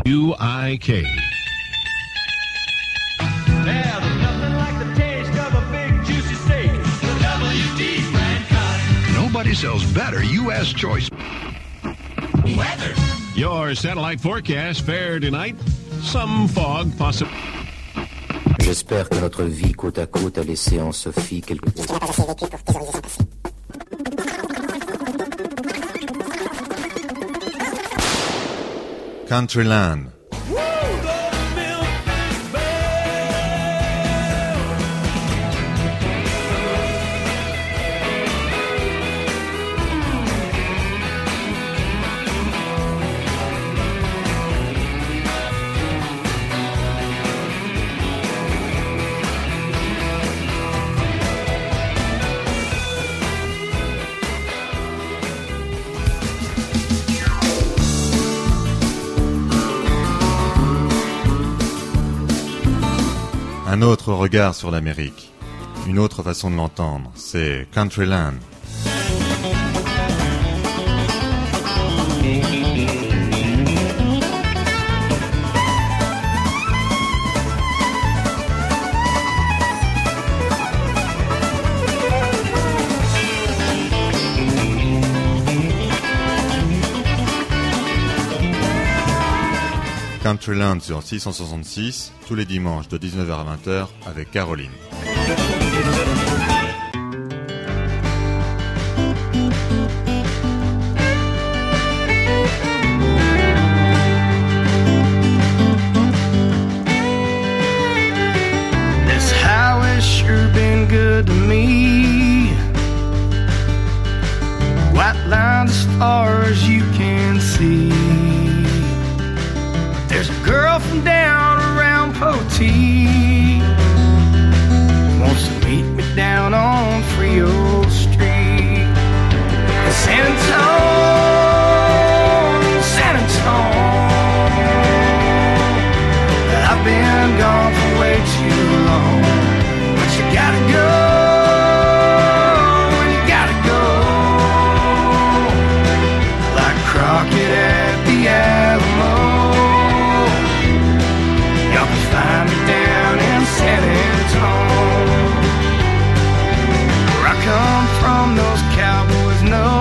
WUIK. Nobody sells better U.S. choice weather. Your satellite forecast fair tonight. Some fog possible. J'espère que notre vie côte à côte a laissé en Sophie quelque chose. Countryland. Un autre regard sur l'Amérique, une autre façon de l'entendre, c'est Countryland. Countryland sur 666, tous les dimanches de 19h à 20h avec Caroline. This highway's sure been good to me. White lines as far as you can see. There's a girl from down around Poteet wants to meet me down on Frio Street. San Antone, San Antone, I've been gone for way too long, but you gotta go, and you gotta go, like Crockett at the Alamo. Find me down in San Antone. Where I come from, those cowboys know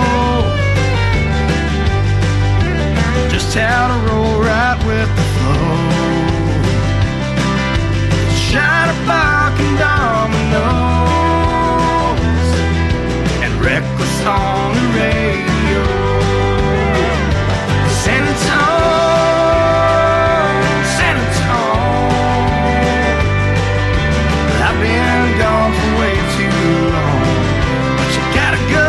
just how to roll right with the flow. Shine a buck and dominoes and reckless on the radio. San Antone, San Antone, I've been gone for way too long, but you gotta go,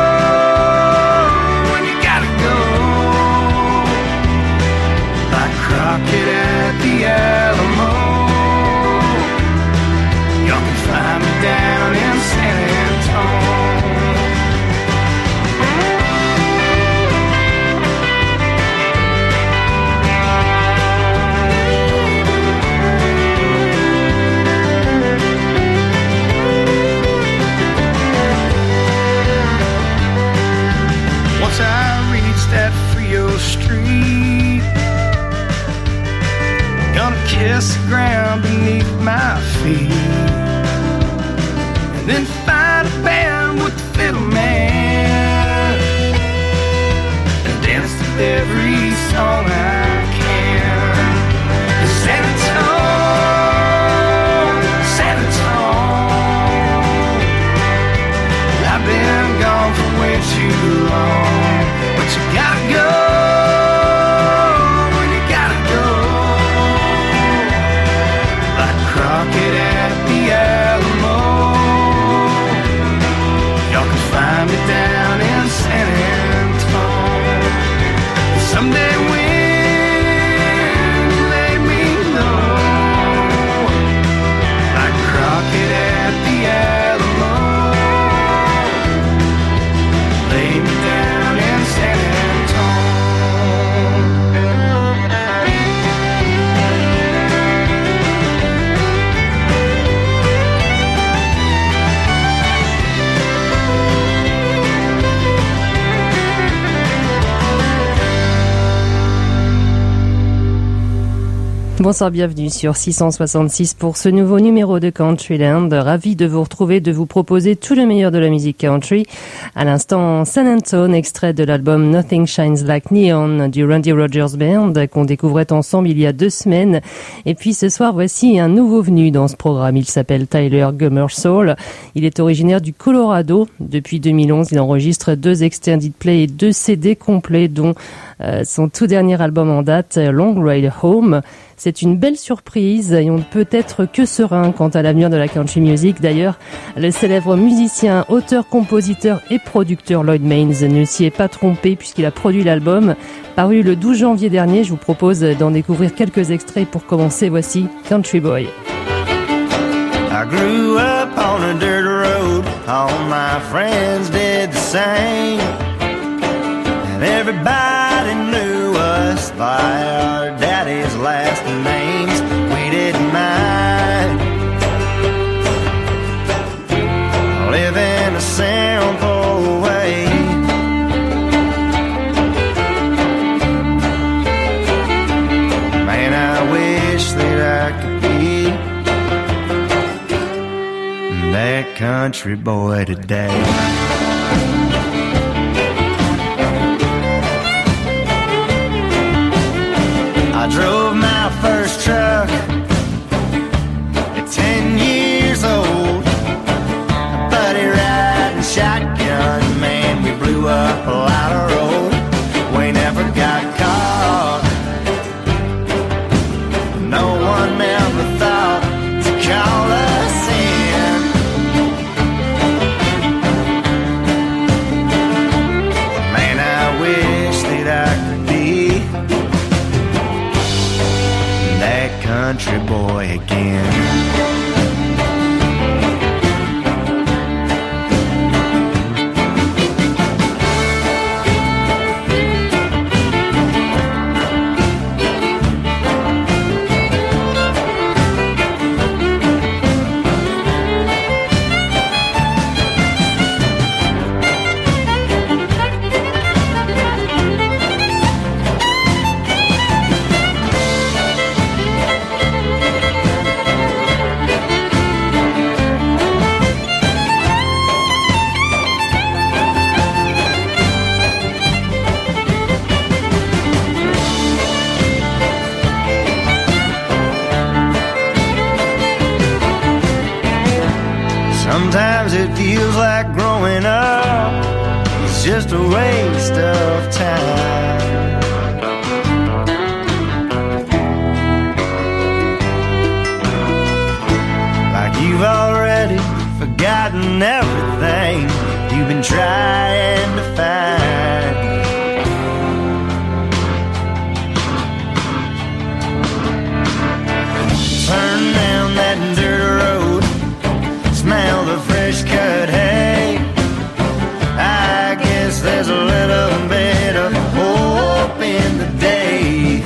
and you gotta go, like Crockett at the Alamo. Y'all can find me down in San Antone. Once I reached that Frio Street, gonna kiss the ground beneath my feet, and then find a band with the fiddle man and dance to every song I can. San Antone, San Antone, I've been gone for way too long, but you gotta go, and you gotta go, like Crockett at the Alamo. Bonsoir, bienvenue sur 666 pour ce nouveau numéro de Countryland. Ravi de vous retrouver, de vous proposer tout le meilleur de la musique country. À l'instant, San Antone, extrait de l'album Nothing Shines Like Neon du Randy Rogers Band qu'on découvrait ensemble il y a 2 semaines. Et puis ce soir, voici un nouveau venu dans ce programme. Il s'appelle Tyler Gummersall. Il est originaire du Colorado. Depuis 2011, il enregistre 2 extended play et 2 CD complets, dont son tout dernier album en date, Long Ride Home. C'est une belle surprise et on ne peut être que serein quant à l'avenir de la country music. D'ailleurs, le célèbre musicien, auteur, compositeur et producteur Lloyd Maines ne s'y est pas trompé puisqu'il a produit l'album. Paru le 12 janvier dernier, je vous propose d'en découvrir quelques extraits pour commencer. Voici Country Boy. I grew up on a dirt road, all my friends did the same, and everybody knew us by our daddy's last names. We didn't mind living a simple way. Man, I wish that I could be that country boy today. I drove my first truck at 10 years old. A buddy riding shotgun, man, we blew up a lot of road. We never got caught. No one ever thought to call us in. Man, I wish that I could be that country boy again. Sometimes it feels like growing up is just a waste of time. Like you've already forgotten everything you've been trying to find. Turn down that dirt road, smell the fresh cut hay. I guess there's a little bit of hope in the day.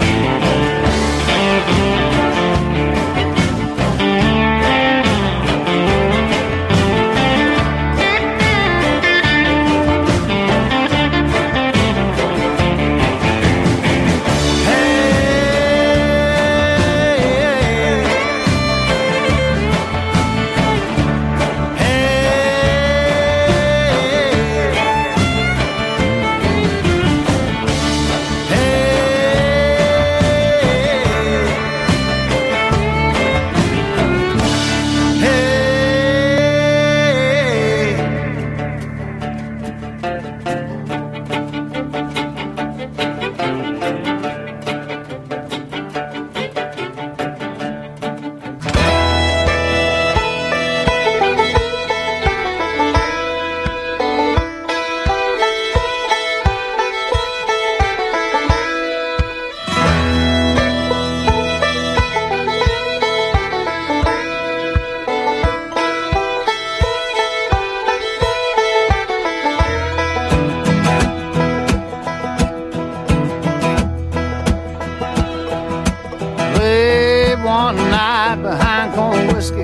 One night behind corn whiskey,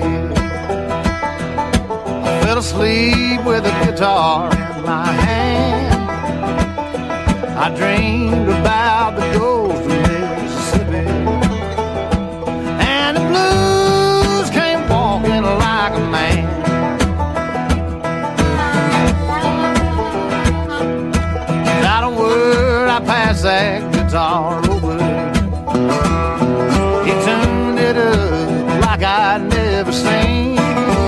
I fell asleep with a guitar in my hand. I dreamed about the ghost of Mississippi that guitar over. He tuned it up like I'd never seen.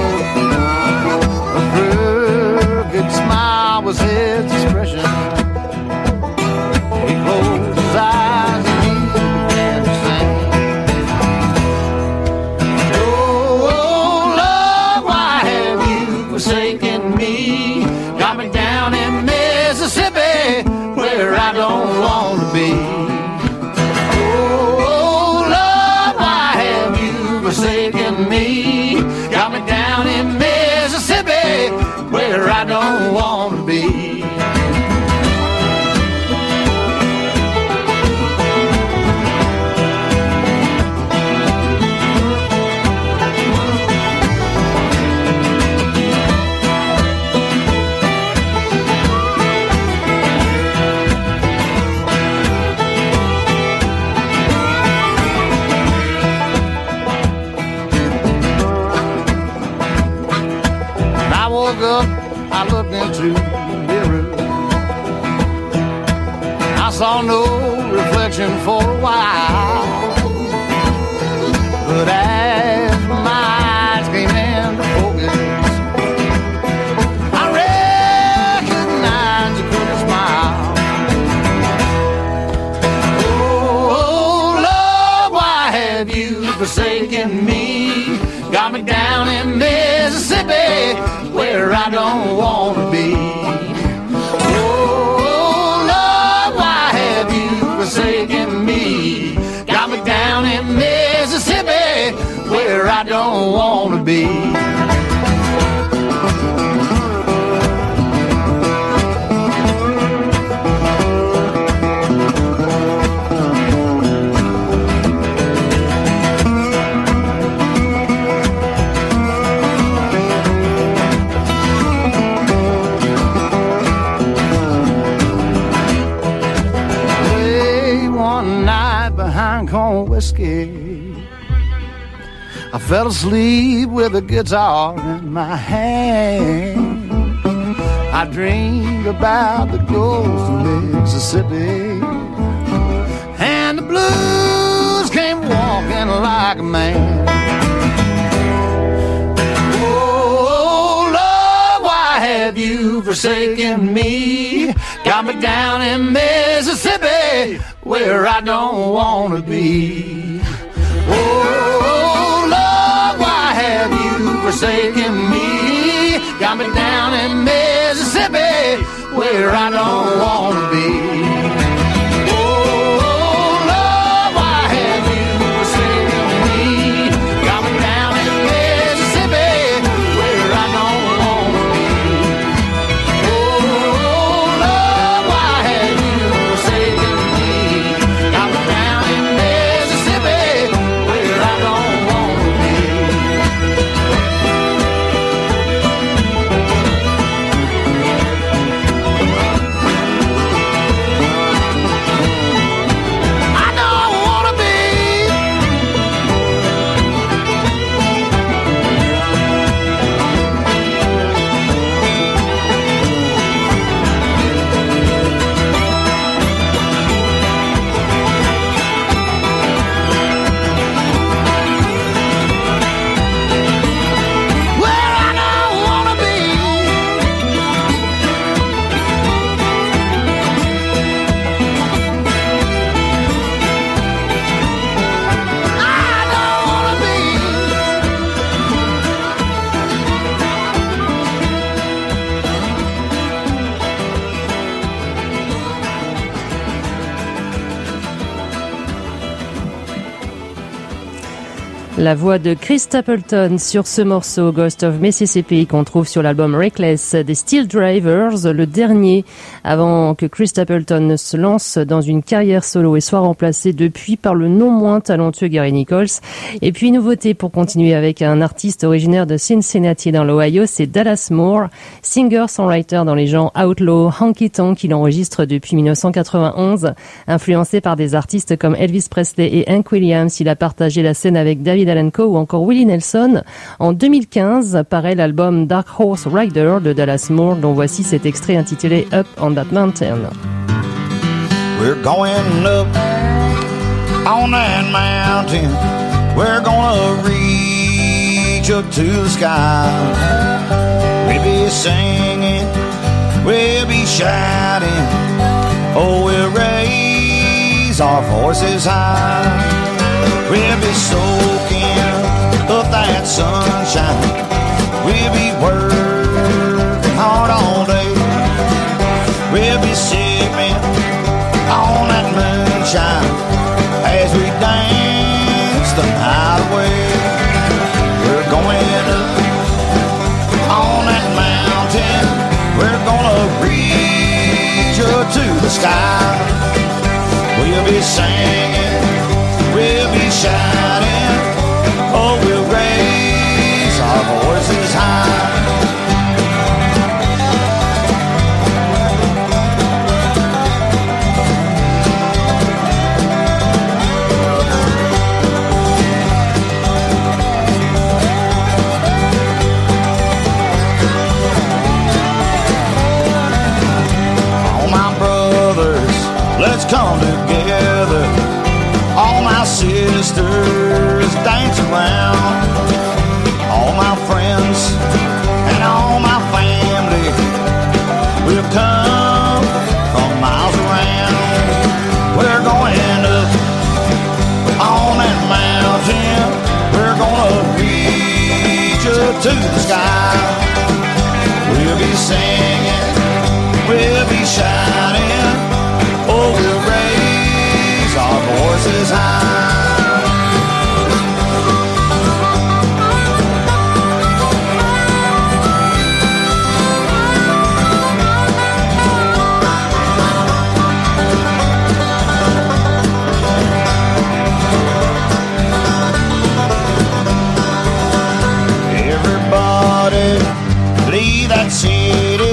A crooked smile was his expression. He closed his eyes and he began to sing. Oh, love, why have you forsaken me? Got me down in Mississippi where I don't want to be. Oh, love, why have you forsaken me? Got me down in Mississippi where I don't want to be. Up, I looked into the mirror. I saw no reflection for a while, but as my eyes came into focus, I recognized a crooked smile. Oh, love, why have you forsaken me? Got me down in Mississippi where I don't want to be. Oh, love, why have you forsaken me? Got me down in Mississippi where I don't want to be. Corn whiskey, I fell asleep with a guitar in my hand. I dreamed about the ghost of Mississippi, and the blues came walking like a man. Oh, love, why have you forsaken me? Got me down in Mississippi where I don't want to be. Oh, love, why have you forsaken me? Got me down in Mississippi where I don't want to be. Oh, love, why have you forsaken me? Got me down in Mississippi where I don't want to be. Oh, love, why have you forsaken me? Got me down in Mississippi where I don't want to be. I don't want to be. Where I don't want to be. I don't want to be. La voix de Chris Stapleton sur ce morceau Ghost of Mississippi qu'on trouve sur l'album Reckless des Steel Drivers, le dernier avant que Chris Stapleton ne se lance dans une carrière solo et soit remplacé depuis par le non moins talentueux Gary Nichols. Et puis nouveauté pour continuer avec un artiste originaire de Cincinnati dans l'Ohio, c'est Dallas Moore, singer-songwriter dans les genres outlaw, honky-tonk qu'il enregistre depuis 1991. Influencé par des artistes comme Elvis Presley et Hank Williams, il a partagé la scène avec David Allan Coe ou encore Willie Nelson. En 2015 paraît l'album Dark Horse Rider de Dallas Moore, dont voici cet extrait intitulé Up on That Mountain. We're going up on that mountain. We're gonna reach up to the sky. We'll be singing, we'll be shouting. Oh, we'll raise our voices high. We'll be soaking up that sunshine. We'll be working hard all day. We'll be sipping on that moonshine as we dance the night away. We're going up on that mountain. We're gonna reach up to the sky. We'll be singing, we'll be shouting. Oh, we'll raise our voices high. Let's come together. All my sisters dance around. All my friends and all my family will come from miles around. We're going up on that mountain. We're gonna reach up to the sky. We'll be singing, we'll be shouting. Oh, we'll raise our voices high. Everybody leave that city.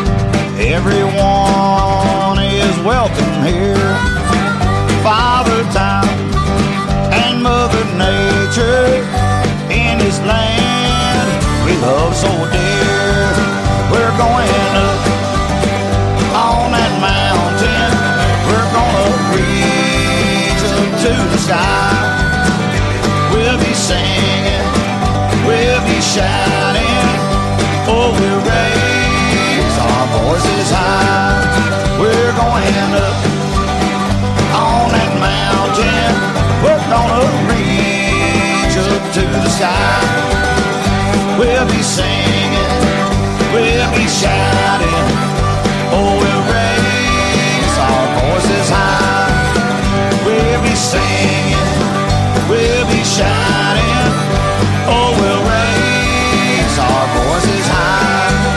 Everyone is welcome here. Father Time and Mother Nature in this land we love so dear. We're going up on that mountain. We're gonna reach up to the sky. We'll be singing, we'll be shouting. Oh, we'll raise our voices high. We're going up on that mountain. We're gonna reach up to the sky. We'll be singing, we'll be shouting. Oh, we'll raise our voices high. We'll be singing, we'll be shouting. Oh, we'll raise our voices high.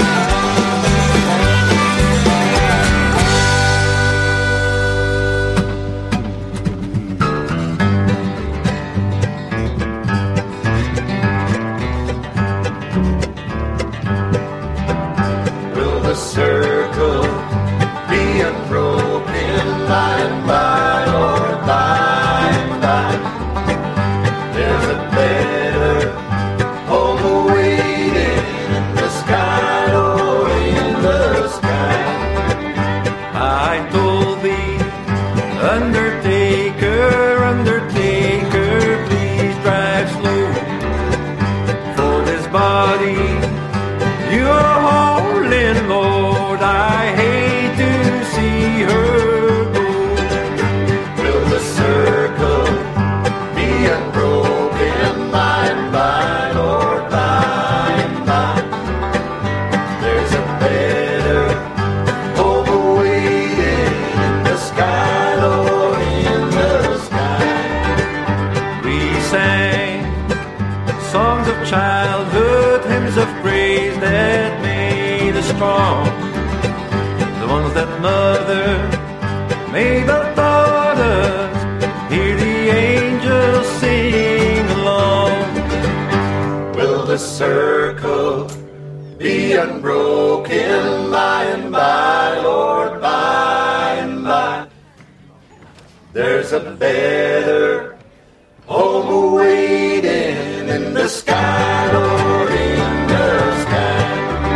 Circle be unbroken by and by, Lord, by and by. There's a better home awaiting in the sky, Lord, in the sky. I told thee, Undertaker, Undertaker, please drive slow, for this body you are holding, Lord, I hate to see her go. Will the circle be unbroken by and by, Lord, by and by? There's a better home awaiting in the sky, Lord, in the sky. We sang songs of childhood, hymns of praise that made us strong, the ones that mother made our daughters hear the angels sing along. Will the circle be unbroken by and by, Lord, by and by? There's a better home awaiting in the sky, Lord, in the sky.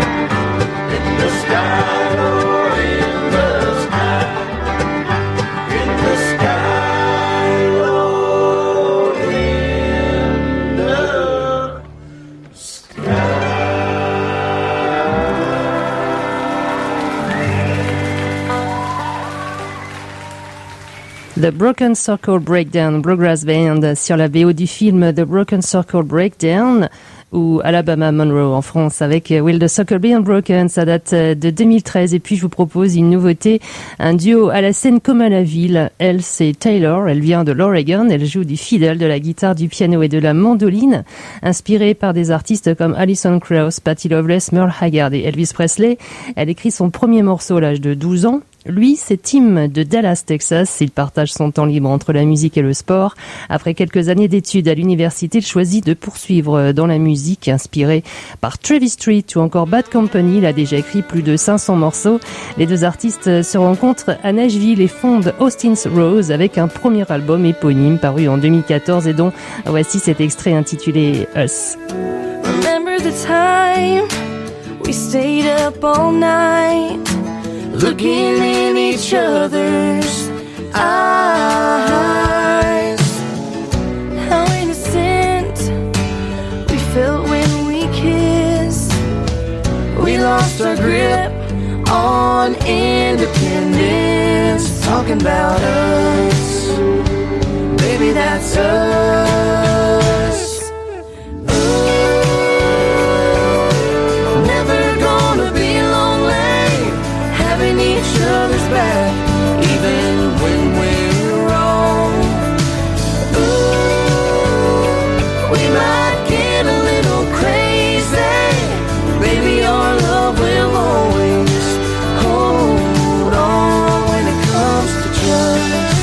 In the sky, Lord, in the sky. The Broken Circle Breakdown, Bluegrass Band, sur la BO du film The Broken Circle Breakdown, ou Alabama Monroe en France, avec Will the Circle Be Unbroken. Ça date de 2013. Et puis je vous propose une nouveauté, un duo à la scène comme à la ville. Elle, c'est Taylor, elle vient de l'Oregon, elle joue du fiddle, de la guitare, du piano et de la mandoline, inspirée par des artistes comme Alison Krauss, Patti Loveless, Merle Haggard et Elvis Presley. Elle écrit son premier morceau à l'âge de 12 ans. Lui, c'est Tim de Dallas, Texas. Il partage son temps libre entre la musique et le sport. Après quelques années d'études à l'université, il choisit de poursuivre dans la musique, inspiré par Travis Street ou encore Bad Company. Il a déjà écrit plus de 500 morceaux. Les deux artistes se rencontrent à Nashville et fondent Austin's Rose avec un premier album éponyme paru en 2014 et dont voici cet extrait intitulé Us. Remember the time we stayed up all night, looking in each other's eyes. How innocent we felt when we kissed. We lost our grip on independence. Talking about us, baby, that's us. Never gonna be lonely, having each other's back, even when we're wrong. Ooh, we might get a little crazy, baby, our love will always hold on. When it comes to trust,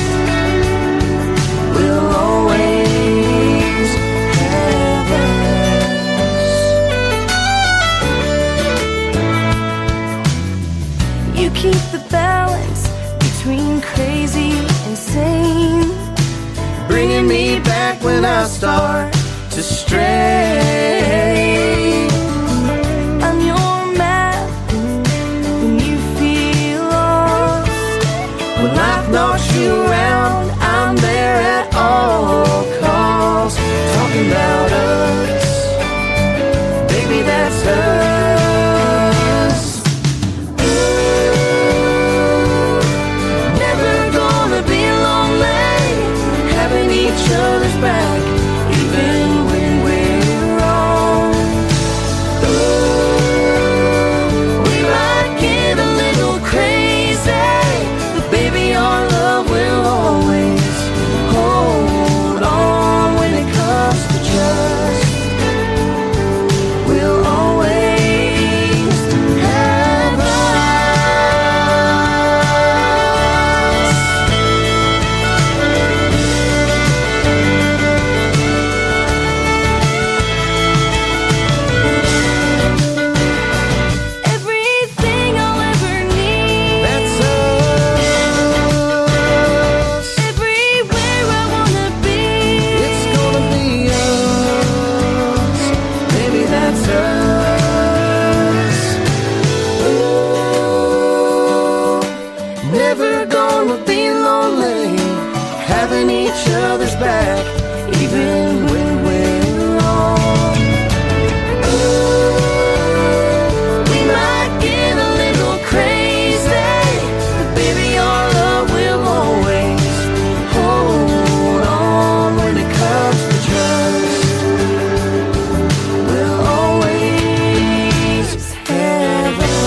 we'll always have us. You keep the balance between crazy and sane, bringing me back when I start to stray. I'm your map when you feel lost. When life knocks you around, I'm there at all costs. Talking about us, baby, that's us. Each other's back, even when we're wrong. Ooh, we might get a little crazy, but baby, our love will always hold on. When it comes to trust, we'll always have us. Each other's back, even when we're wrong. Ooh, we might get a little crazy, but baby, our love will always hold on. When it comes to trust, we'll always have us.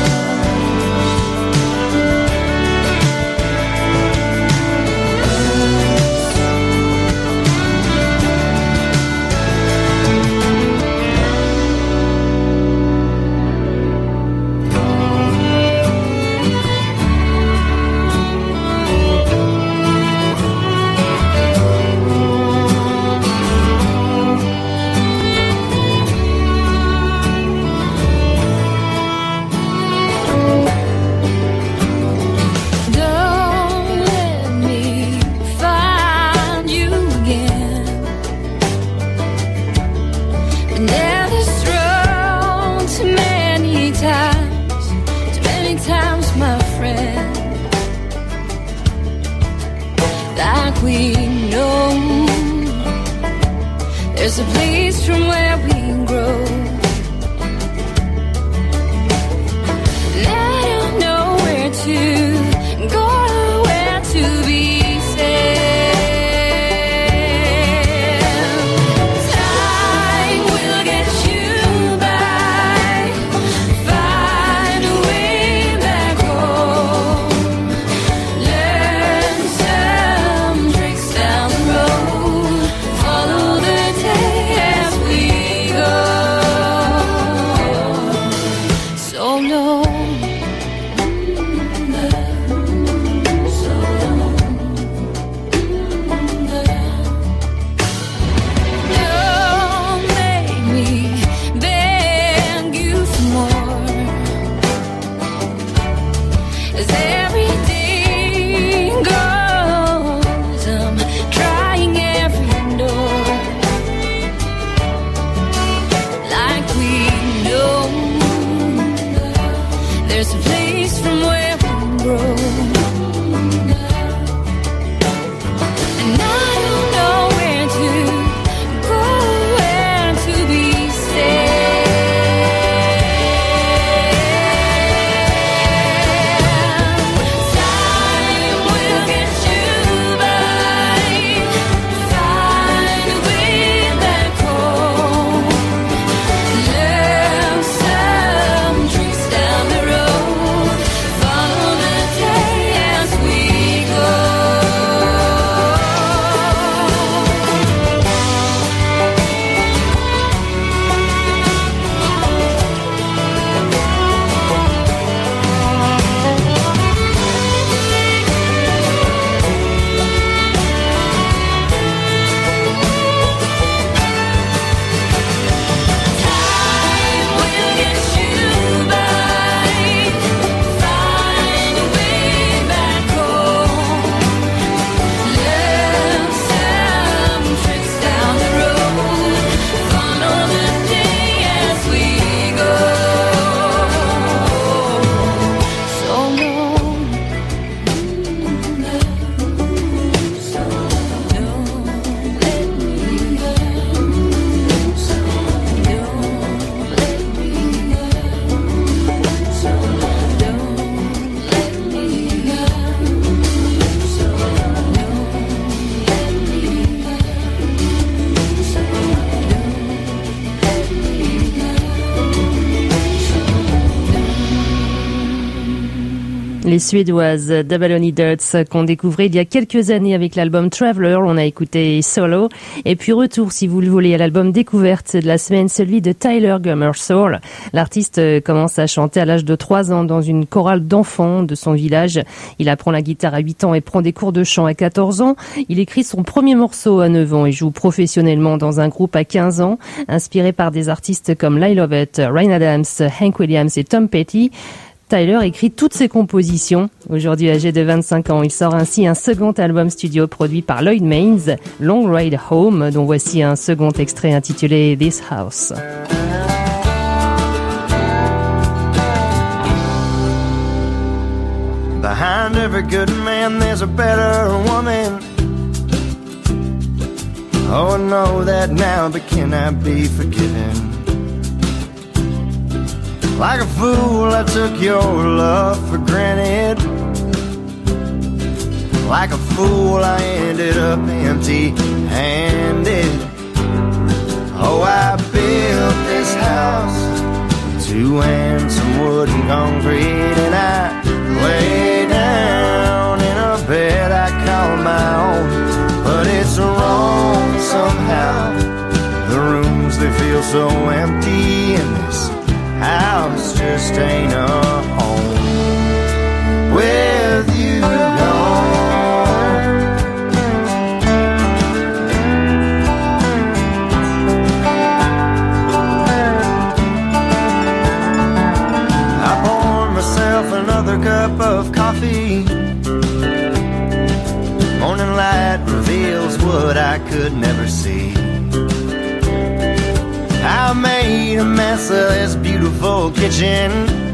There's a place from where we grow. And I don't know where to go, where to be safe. Les Suédoises d'Abalone Dirts qu'on découvrait il y a quelques années avec l'album Traveler. On a écouté Solo. Et puis retour, si vous le voulez, à l'album découverte de la semaine, celui de Tyler Gummersoul. L'artiste commence à chanter à l'âge de 3 ans dans une chorale d'enfants de son village. Il apprend la guitare à 8 ans et prend des cours de chant à 14 ans. Il écrit son premier morceau à 9 ans et joue professionnellement dans un groupe à 15 ans. Inspiré par des artistes comme Lyle Lovett, Ryan Adams, Hank Williams et Tom Petty, Tyler écrit toutes ses compositions. Aujourd'hui âgé de 25 ans, il sort ainsi un second album studio produit par Lloyd Maines, Long Ride Home, dont voici un second extrait intitulé This House. Behind every good man there's a better woman. Oh, I know that now, but can I be forgiven? Like a fool, I took your love for granted. Like a fool, I ended up empty-handed. Oh, I built this house, 2 handsome wood and concrete, and I lay down in a bed I call my own. But it's wrong somehow. The rooms, they feel so empty, and this house just ain't a home with you gone. I poured myself another cup of coffee. Morning light reveals what I could never see. I made a mess of this beautiful kitchen.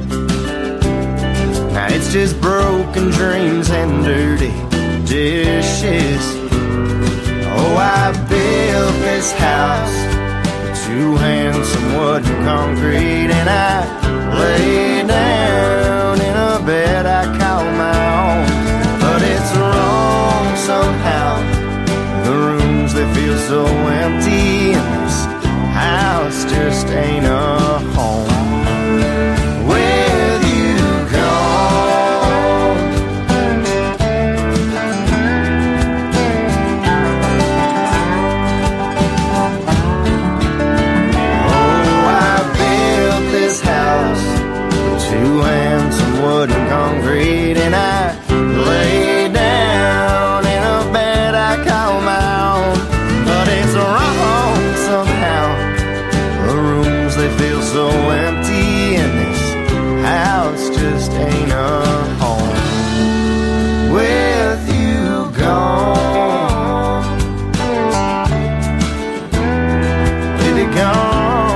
Now it's just broken dreams and dirty dishes. Oh, I built this house with 2 handsome wood and concrete, and I lay down in a bed I call my own. But it's wrong somehow. The rooms, they feel so empty, and this house just ain't a home with you gone. Oh, I built this house with 2 handsome wood and concrete, and I lay down in a bed I call my own. But it's wrong somehow. The rooms, they feel so empty, and this house just ain't a home with you gone. With you gone.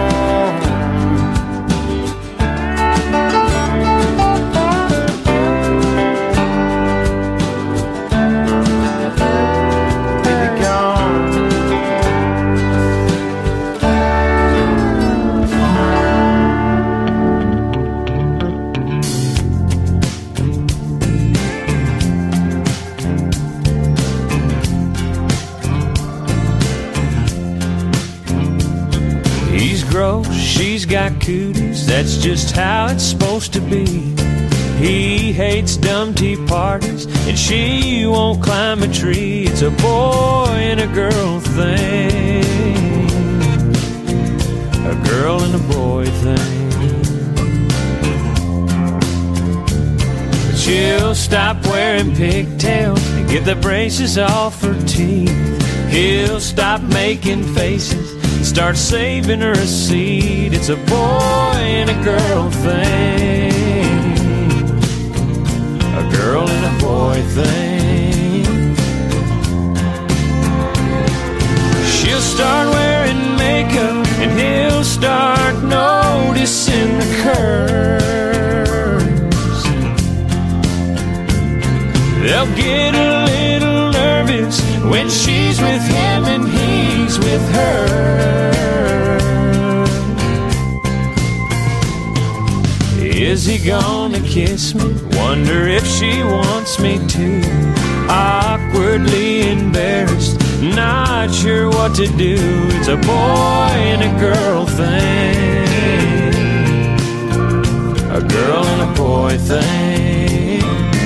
She's got cooties, that's just how it's supposed to be. He hates dumb tea parties, and she won't climb a tree. It's a boy and a girl thing, a girl and a boy thing. But she'll stop wearing pigtails and get the braces off her teeth. He'll stop making faces, start saving her a seat. It's a boy and a girl thing, a girl and a boy thing. She'll start wearing makeup, and he'll start noticing the curves. They'll get a little nervous when she's with him and he's with her. Is he gonna kiss me? Wonder if she wants me to. Awkwardly embarrassed, not sure what to do. It's a boy and a girl thing, a girl and a boy thing.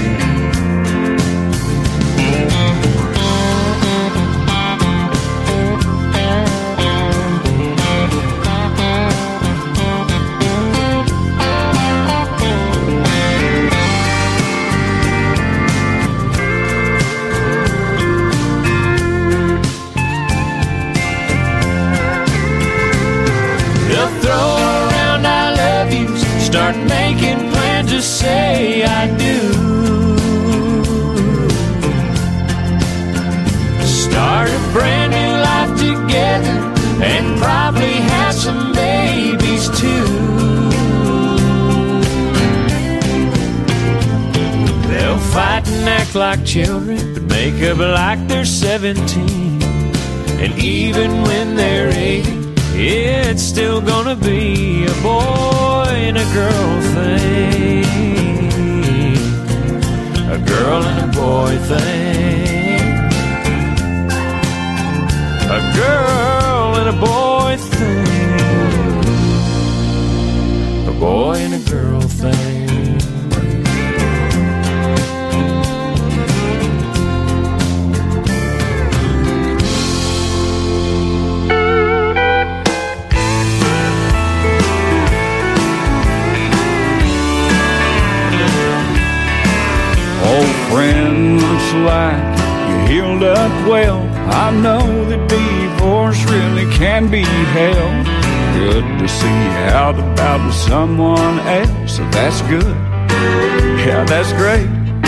look like children, but make up like they're 17. And even when they're 80, it's still gonna be a boy and a girl thing. A girl and a boy thing. A girl and a boy thing. A boy and a girl thing. Old friend, looks like you healed up well. I know that divorce really can be hell. Good to see you out about with someone else, so that's good. Yeah, that's great.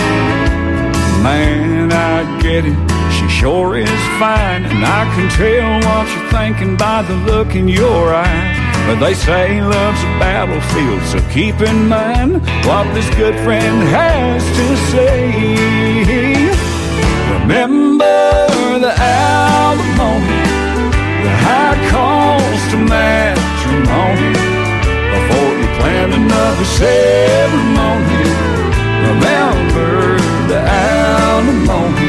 Man, I get it, she sure is fine, and I can tell what you're thinking by the look in your eye. But they say love's a battlefield, so keep in mind what this good friend has to say. Remember the alimony, the high cost of matrimony. Before you plan another ceremony, remember the alimony.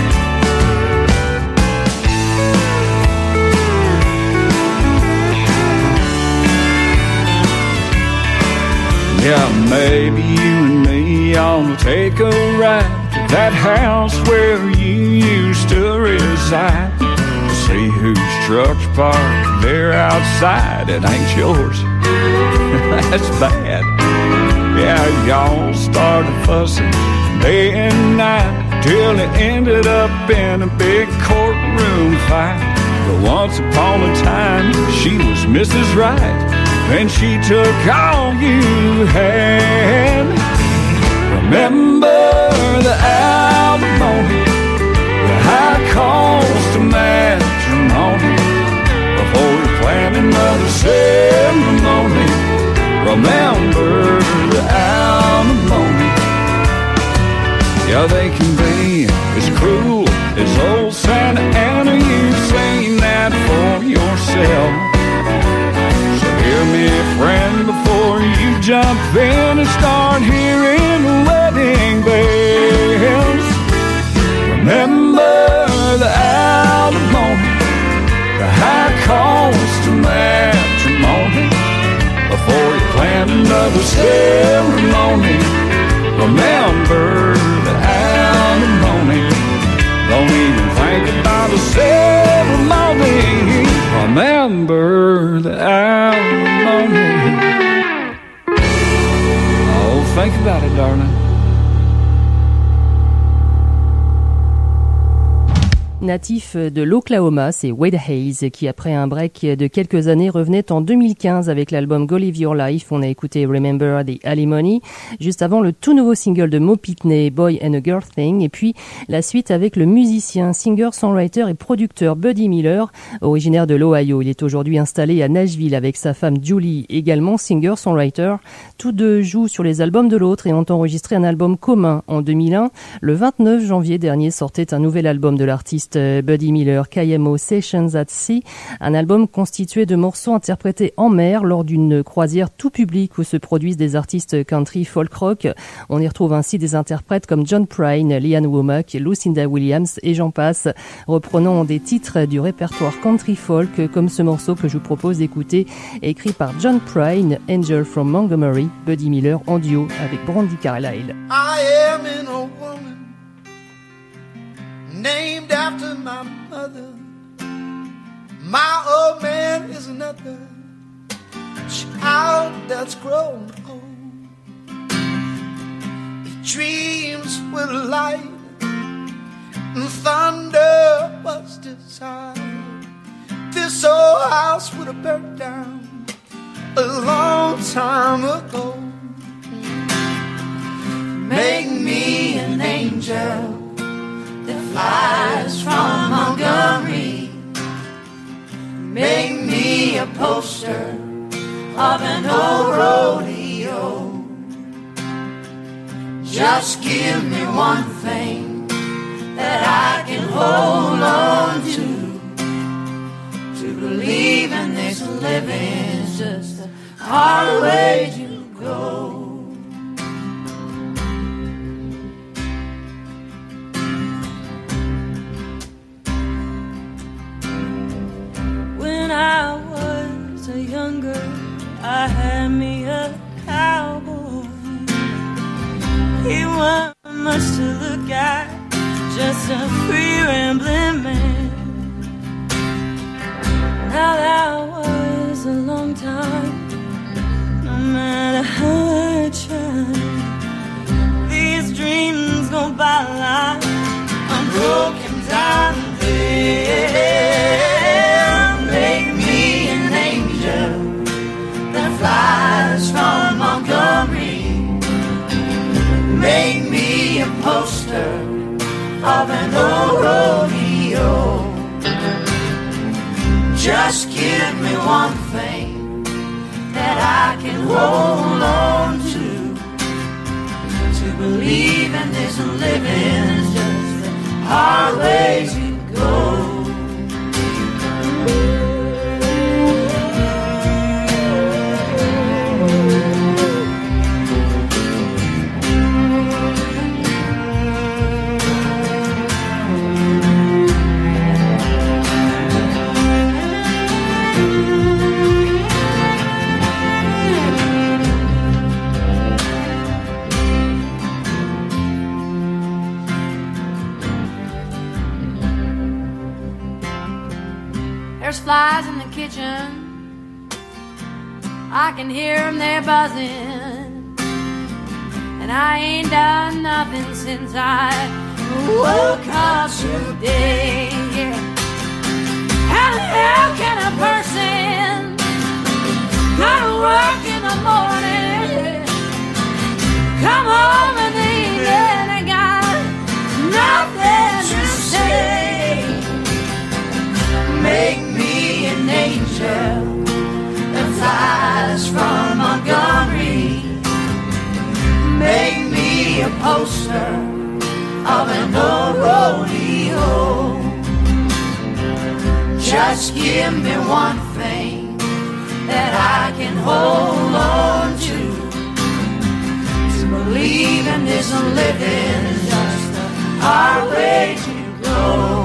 Yeah, maybe you and me ought to take a ride to that house where you used to reside, to see whose truck's parked there outside. It ain't yours. That's bad. Yeah, y'all started fussing day and night till it ended up in a big courtroom fight. But once upon a time, she was Mrs. Right, and she took all you had. Remember the alimony, the high cost of matrimony. Before you plan another ceremony, remember the alimony. Yeah, they can be as cruel as old Santa Anna. You've seen that for yourself. Hear me, friend, before you jump in and start hearing wedding bells. Remember the alimony, the high cost of matrimony. Before you plan another ceremony, remember the alimony. Don't even think about a ceremony. Remember the alimony. Oh, think about it, darling. Natif de l'Oklahoma, c'est Wade Hayes qui, après un break de quelques années, revenait en 2015 avec l'album Go Live Your Life. On a écouté Remember the Alimony, juste avant le tout nouveau single de Mo Pitney, Boy and a Girl Thing, et puis la suite avec le musicien, singer, songwriter et producteur Buddy Miller, originaire de l'Ohio. Il est aujourd'hui installé à Nashville avec sa femme Julie, également singer, songwriter. Tous deux jouent sur les albums de l'autre et ont enregistré un album commun en 2001. Le 29 janvier dernier sortait un nouvel album de l'artiste Buddy Miller, KMO Sessions at Sea, un album constitué de morceaux interprétés en mer lors d'une croisière tout public où se produisent des artistes country folk rock. On y retrouve ainsi des interprètes comme John Prine, Leanne Womack, Lucinda Williams et j'en passe. Reprenons des titres du répertoire country folk comme ce morceau que je vous propose d'écouter, écrit par John Prine, Angel from Montgomery, Buddy Miller en duo avec Brandi Carlile. I am in a woman named after my mother. My old man is another child that's grown old. He dreams with light and thunder was desire. This old house would have burnt down a long time ago. Make me an angel that flies from Montgomery. Make me a poster of an old rodeo. Just give me one thing that I can hold on to believe in this living is just a hard way to go. When I was a younger, I had me a cowboy. He wasn't much to look at, just a free rambling man. Now that was a long time, no matter how I tried. These dreams go by like a broken down day. Make me an angel that flies from Montgomery. Make me a poster of an old rodeo. Just give me one thing that I can hold on to believe in this living is just a hard way to go. There's flies in the kitchen, I can hear them, they're buzzing. And I ain't done nothing since I woke up today. How the hell can a person go to work in the morning, come home in the evening and got nothing to say? Make me an angel that flies from Montgomery. Make me a poster of an old rodeo. Just give me one thing that I can hold on to believe in this living is just a hard way to go.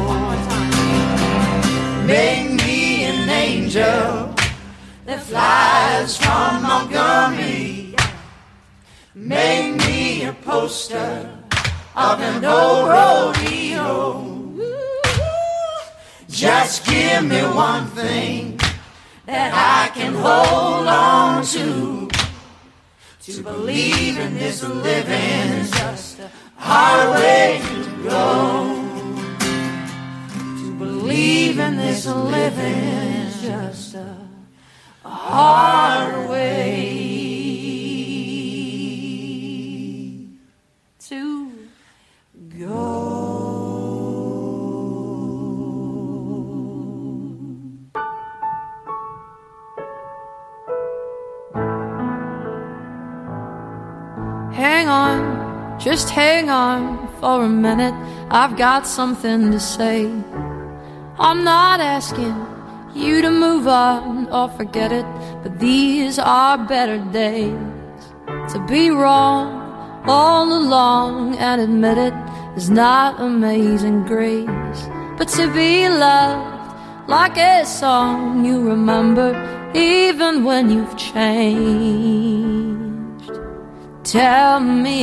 Make me an angel that flies from Montgomery. Make me a poster of an old rodeo. Just give me one thing that I can hold on to believe in this living is just a hard way to go. Believe in this living is just a hard way to go. Hang on, just hang on for a minute, I've got something to say. I'm not asking you to move on or forget it, but these are better days. To be wrong all along and admit it is not amazing grace, but to be loved like a song you remember even when you've changed. Tell me,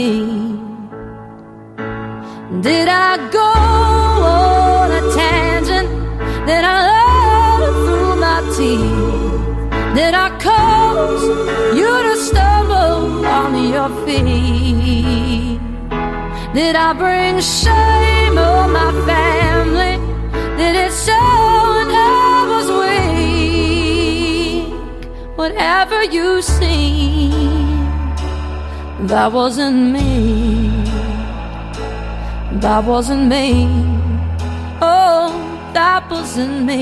did I go on a tangent? Did I let it through my teeth? Did I cause you to stumble on your feet? Did I bring shame on my family? Did it sound I was weak? Whatever you see, that wasn't me. That wasn't me. Oh, that wasn't me.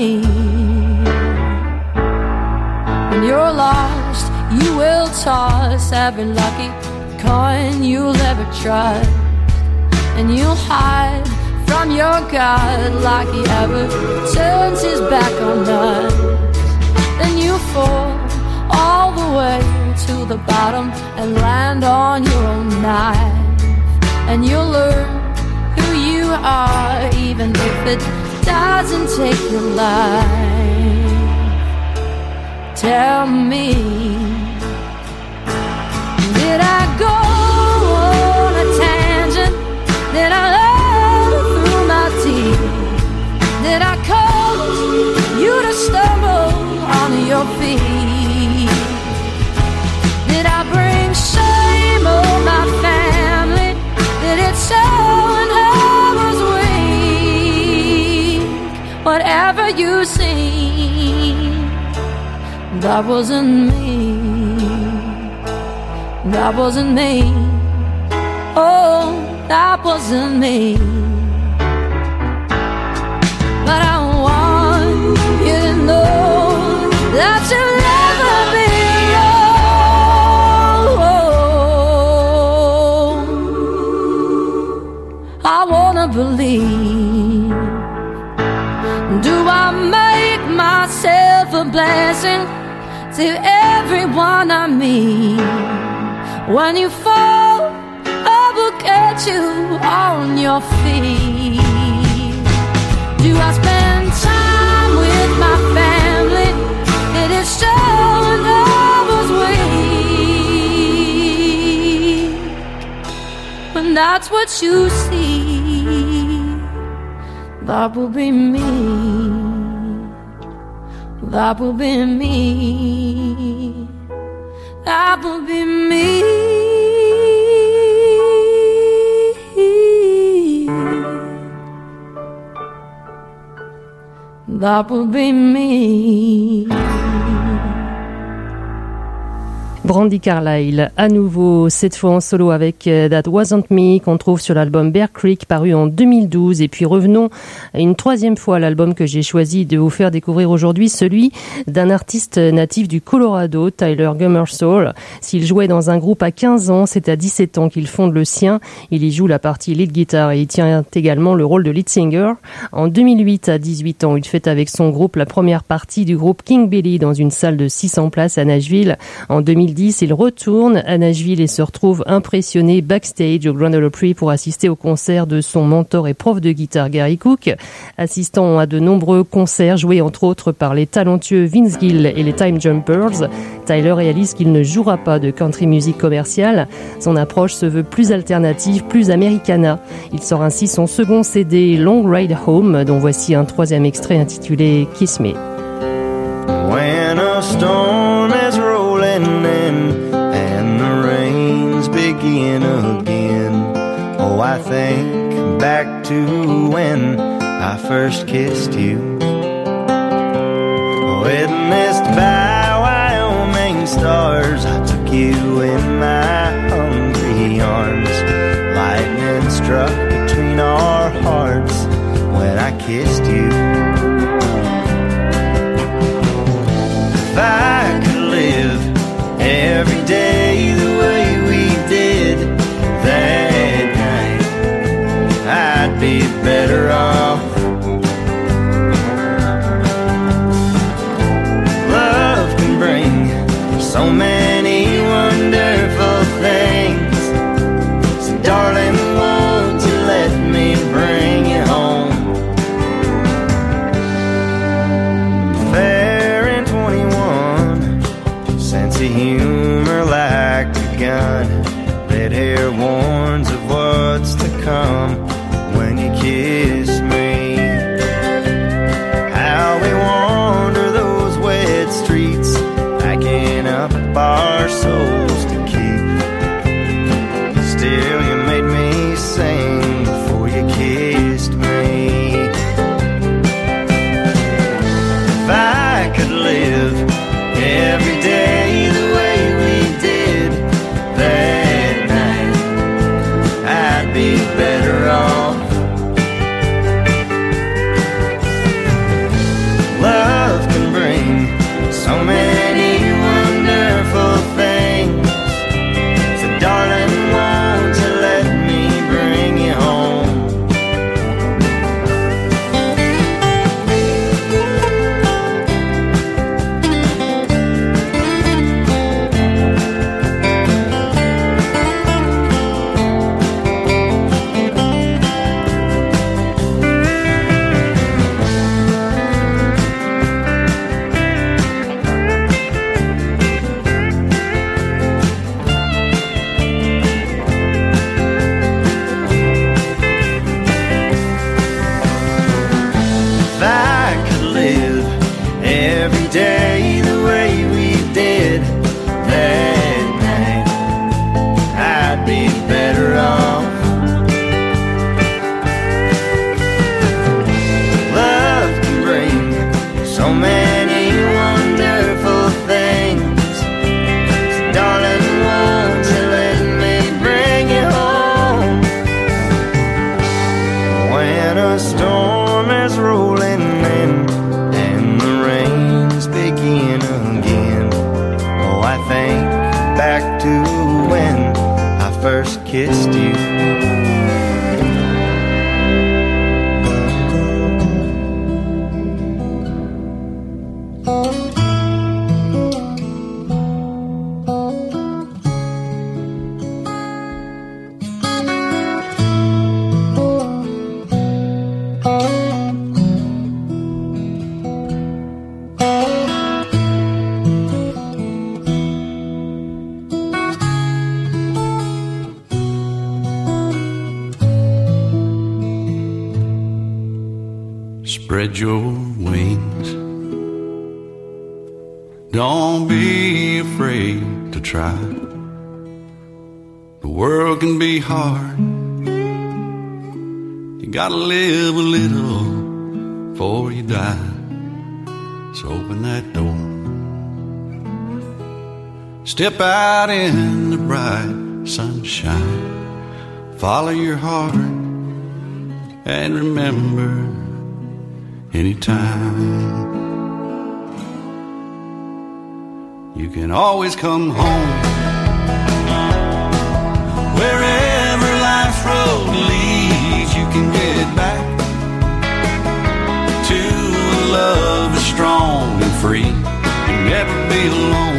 When you're lost, you will toss every lucky coin you'll ever trust, and you'll hide from your God like he ever turns his back on us. Then you fall all the way to the bottom and land on your own knife, and you'll learn who you are even if it doesn't take your life. Tell me, did I go on a tangent? Did I laugh through my teeth? Did I cause you to stumble on your feet? Did I bring shame on my family? Did it show when I was weak? Whatever you see, that wasn't me. That wasn't me. Oh, that wasn't me. But I want you to know that you'll never be alone. I wanna believe. Do I make myself a blessing to everyone I meet? When you fall, I will get you on your feet. Do I spend time with my family? Did it show when I was weak? When that's what you see, that will be me. That will be me. That will be me. That will be me. Brandi Carlile, à nouveau, cette fois en solo avec That Wasn't Me, qu'on trouve sur l'album Bear Creek, paru en 2012. Et puis revenons une troisième fois à l'album que j'ai choisi de vous faire découvrir aujourd'hui, celui d'un artiste natif du Colorado, Tyler Gummersall. S'il jouait dans un groupe à 15 ans, c'est à 17 ans qu'il fonde le sien. Il y joue la partie lead guitar et il tient également le rôle de lead singer. En 2008, à 18 ans, il fait avec son groupe la première partie du groupe King Billy dans une salle de 600 places à Nashville. En 2010, il retourne à Nashville et se retrouve impressionné backstage au Grand Ole Opry pour assister au concert de son mentor et prof de guitare Gary Cook. Assistant à de nombreux concerts joués entre autres par les talentueux Vince Gill et les Time Jumpers, Tyler réalise qu'il ne jouera pas de country music commerciale. Son approche se veut plus alternative, plus americana. Il sort ainsi son second CD Long Ride Home, dont voici un troisième extrait intitulé Kiss Me. When a storm is rolling in and the rains begin again, oh, I think back to when I first kissed you. Witnessed by Wyoming stars, I took you in my hungry arms. Lightning struck between our hearts when I kissed you. If I could live every day the way we did that night, I'd be better off. Love can bring so many wonderful things, so darling, won't you let me bring you home? Sense of humor like a gun. Red hair warns of what's to come when you kiss me. How we wander those wet streets, packing up our souls to keep. Still you made me sing before you kissed me. If I could live every day the way we did that night, I'd be better off. every day the way we did that night, I'd be better off. Love can bring so many wonderful things. So darling, won't you let me bring you home? When a storm is rolling in and the rains begin again, oh, I think back to when I first kissed you. Spread your wings. Don't be afraid to try. The world can be hard. You gotta live a little before you die. So open that door. Step out in the bright sunshine. Follow your heart and remember, anytime you can always come home. Wherever life's road leads, you can get back to a love that's strong and free. You'll never be alone.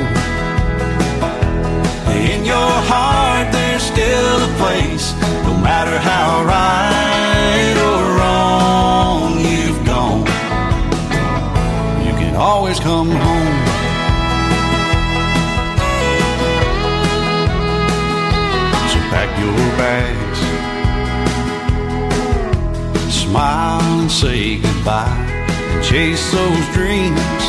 In your heart there's still a place, no matter how right or wrong you've gone. You can always come home. So pack your bags, smile and say goodbye, and chase those dreams.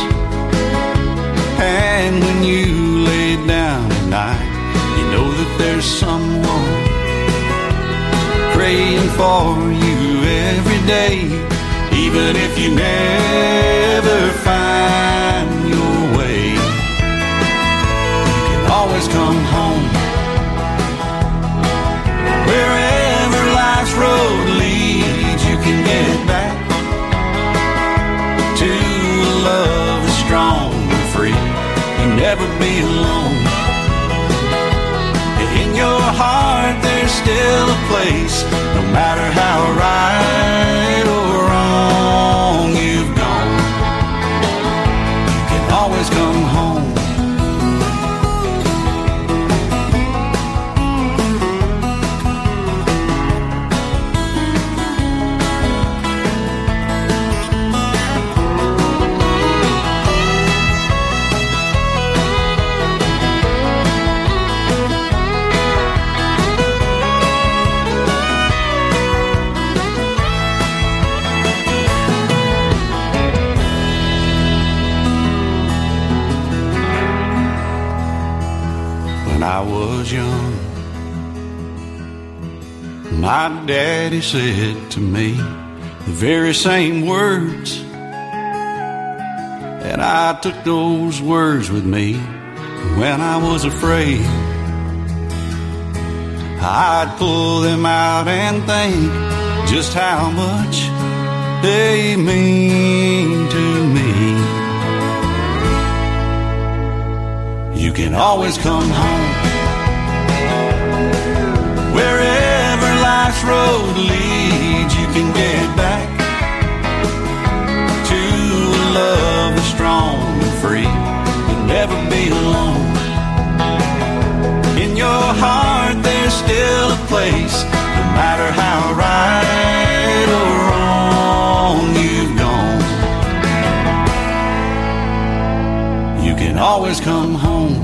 And when you lay down at night, you know that there's someone praying for you every day. Even if you never find your way, you can always come home. Wherever life's road leads, you can get back to a love that's strong and free. You'll never be alone. In your heart there's still a place, no matter how right or wrong you've gone. You can always come home. When I was young, my daddy said to me the very same words, and I took those words with me. When I was afraid, I'd pull them out and think just how much they mean to me. You can always come home. Wherever life's road leads, you can get back to a love that's strong and free. You'll never be alone. In your heart there's still a place, no matter how right or wrong you've gone. You can always come home.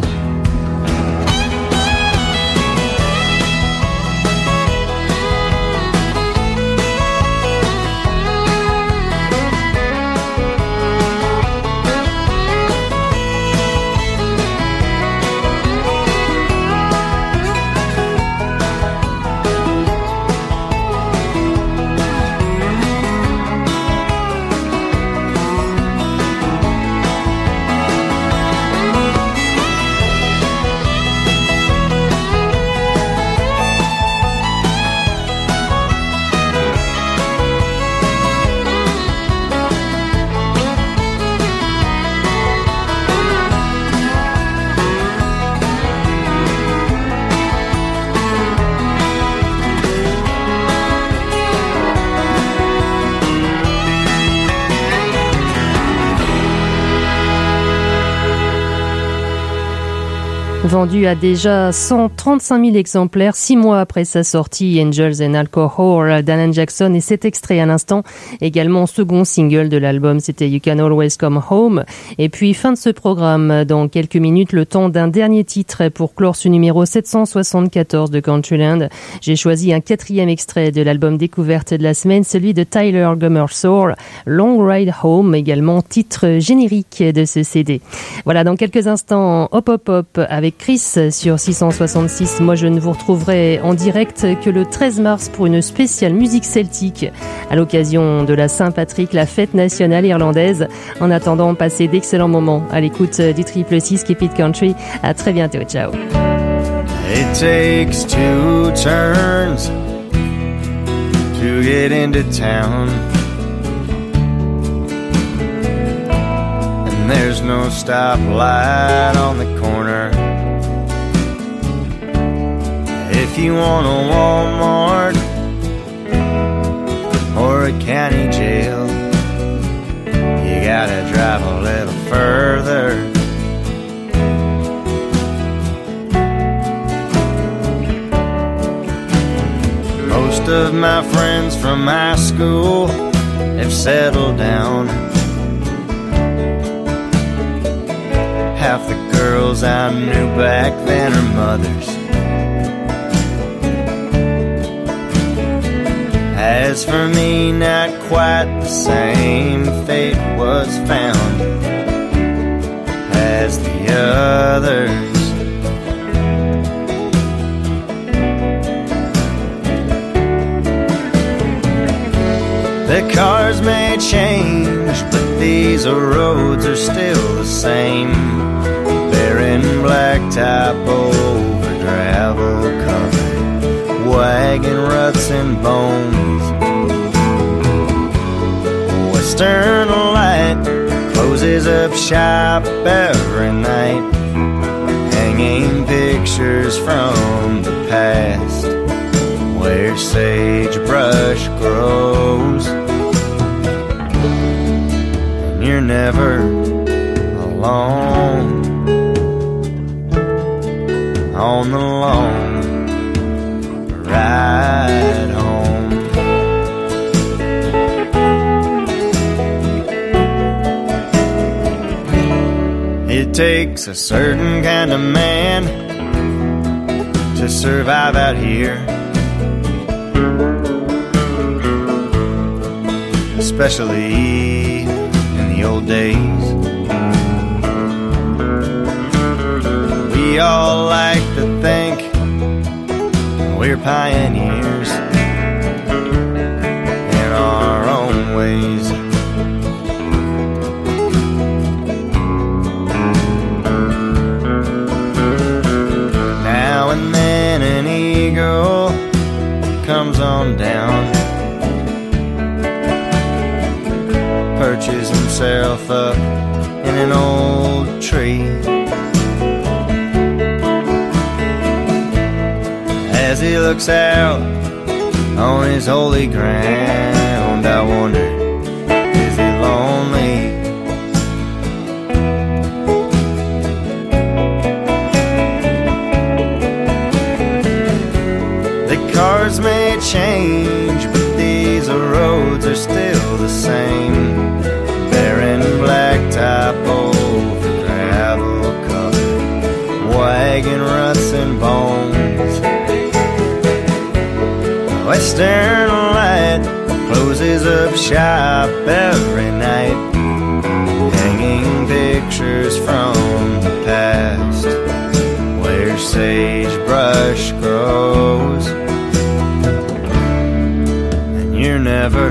Vendu à déjà 135 000 exemplaires 6 mois après sa sortie, Angels and Alcohol d'Alan Jackson, et cet extrait à l'instant, également second single de l'album, c'était You Can Always Come Home. Et puis fin de ce programme, dans quelques minutes, le temps d'un dernier titre pour clore ce numéro 774 de Countryland. J'ai choisi un 4e extrait de l'album découverte de la semaine, celui de Tyler Gummersour, Long Ride Home, également titre générique de ce CD. Voilà, dans quelques instants, Hop Hop Hop avec Chris sur 666. Moi, je ne vous retrouverai en direct que le 13 mars pour une spéciale musique celtique à l'occasion de la Saint-Patrick, la fête nationale irlandaise. En attendant, passez d'excellents moments à l'écoute du 666 Keep It Country. À très bientôt. Ciao. It takes 2 turns to get into town, and there's no stoplight on the corner. If you want a Walmart or a county jail, you gotta drive a little further. Most of my friends from high school have settled down. Half the girls I knew back then are mothers. As for me, not quite the same. Fate was found as the others. The cars may change, but these roads are still the same. Barren blacktop over gravel covered, wagon ruts and bones. Western Light closes up shop every night, hanging pictures from the past where sagebrush grows. And you're never alone on the long ride home. It takes a certain kind of man to survive out here, especially in the old days. We all like to think we're pioneers in our own ways. Now and then an eagle comes on down, perches himself up in an old tree. As he looks out on his holy ground, I wonder, is he lonely? The cars may change, but these roads are still the same. Barren blacktop over gravel covered, wagon ruts and bones. Western Light closes up shop every night, hanging pictures from the past where sagebrush grows. And you're never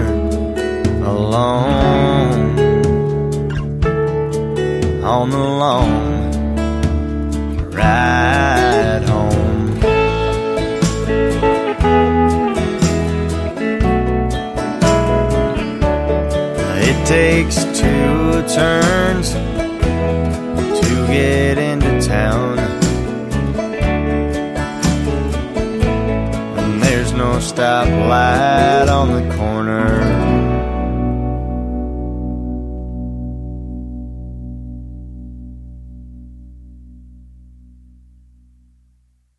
alone on the long ride home. It takes 2 turns to get into town, and there's no stoplight on the corner.